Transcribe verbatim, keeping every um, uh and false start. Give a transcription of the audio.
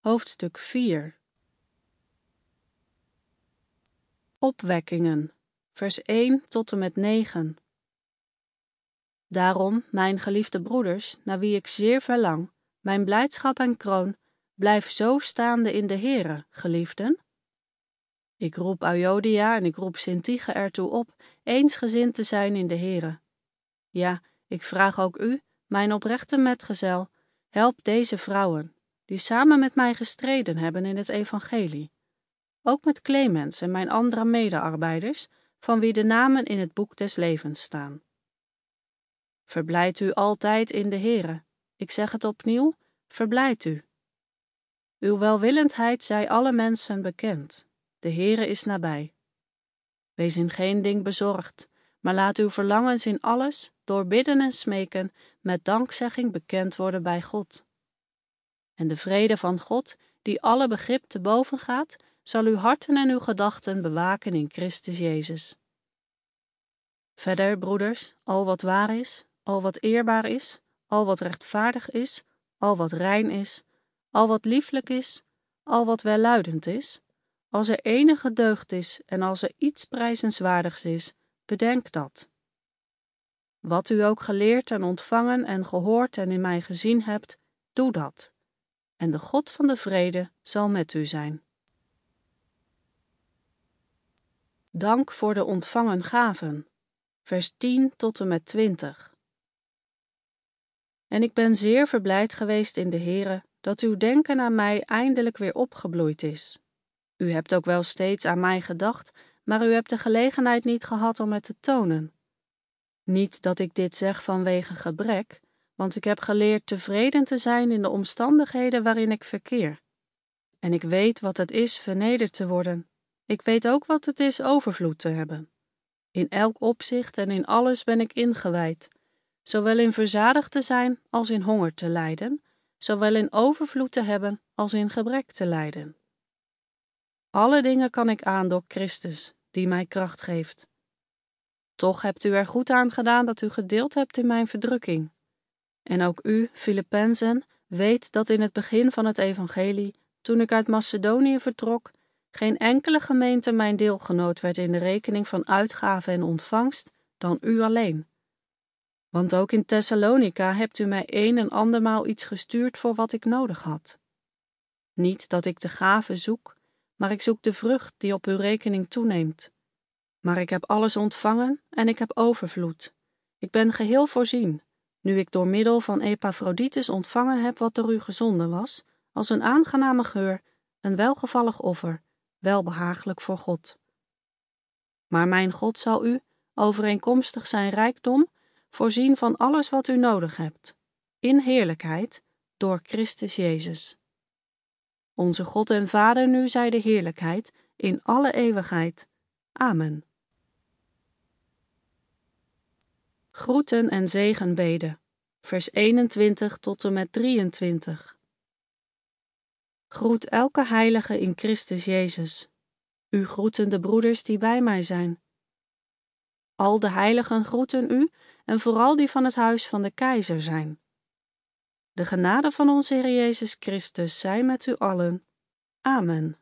Hoofdstuk vier. Opwekkingen, vers één tot en met negen. Daarom, mijn geliefde broeders, naar wie ik zeer verlang, mijn blijdschap en kroon, blijf zo staande in de Here, geliefden. Ik roep Euodia en ik roep Syntyche ertoe op, eensgezind te zijn in de Here. Ja, ik vraag ook u, mijn oprechte metgezel, help deze vrouwen, die samen met mij gestreden hebben in het evangelie. Ook met Clemens en mijn andere medearbeiders, van wie de namen in het boek des levens staan. Verblijd u altijd in de Here. Ik zeg het opnieuw, verblijd u. Uw welwillendheid zij alle mensen bekend. De Here is nabij. Wees in geen ding bezorgd, maar laat uw verlangens in alles, door bidden en smeken, met dankzegging bekend worden bij God. En de vrede van God, die alle begrip te boven gaat, zal uw harten en uw gedachten bewaken in Christus Jezus. Verder, broeders, al wat waar is, al wat eerbaar is, al wat rechtvaardig is, al wat rein is, al wat lieflijk is, al wat welluidend is, als er enige deugd is en als er iets prijzenswaardigs is, bedenk dat. Wat u ook geleerd en ontvangen en gehoord en in mij gezien hebt, doe dat. En de God van de vrede zal met u zijn. Dank voor de ontvangen gaven. Vers tien tot en met twintig. En ik ben zeer verblijd geweest in de Here, dat uw denken aan mij eindelijk weer opgebloeid is. U hebt ook wel steeds aan mij gedacht, maar u hebt de gelegenheid niet gehad om het te tonen. Niet dat ik dit zeg vanwege gebrek, want ik heb geleerd tevreden te zijn in de omstandigheden waarin ik verkeer. En ik weet wat het is vernederd te worden. Ik weet ook wat het is overvloed te hebben. In elk opzicht en in alles ben ik ingewijd, zowel in verzadigd te zijn als in honger te lijden, zowel in overvloed te hebben als in gebrek te lijden. Alle dingen kan ik aan door Christus, die mij kracht geeft. Toch hebt u er goed aan gedaan dat u gedeeld hebt in mijn verdrukking. En ook u, Filippenzen, weet dat in het begin van het evangelie, toen ik uit Macedonië vertrok, geen enkele gemeente mijn deelgenoot werd in de rekening van uitgave en ontvangst dan u alleen. Want ook in Thessalonica hebt u mij een en andermaal iets gestuurd voor wat ik nodig had. Niet dat ik de gave zoek, maar ik zoek de vrucht die op uw rekening toeneemt. Maar ik heb alles ontvangen en ik heb overvloed. Ik ben geheel voorzien, nu ik door middel van Epaphroditus ontvangen heb wat door u gezonden was, als een aangename geur, een welgevallig offer, welbehagelijk voor God. Maar mijn God zal u, overeenkomstig zijn rijkdom, voorzien van alles wat u nodig hebt, in heerlijkheid, door Christus Jezus. Onze God en Vader nu zij de heerlijkheid, in alle eeuwigheid. Amen. Groeten en zegenbeden, vers eenentwintig tot en met drieëntwintig. Groet elke heilige in Christus Jezus. U groeten de broeders die bij mij zijn. Al de heiligen groeten u en vooral die van het huis van de keizer zijn. De genade van onze Heer Jezus Christus zij met u allen. Amen.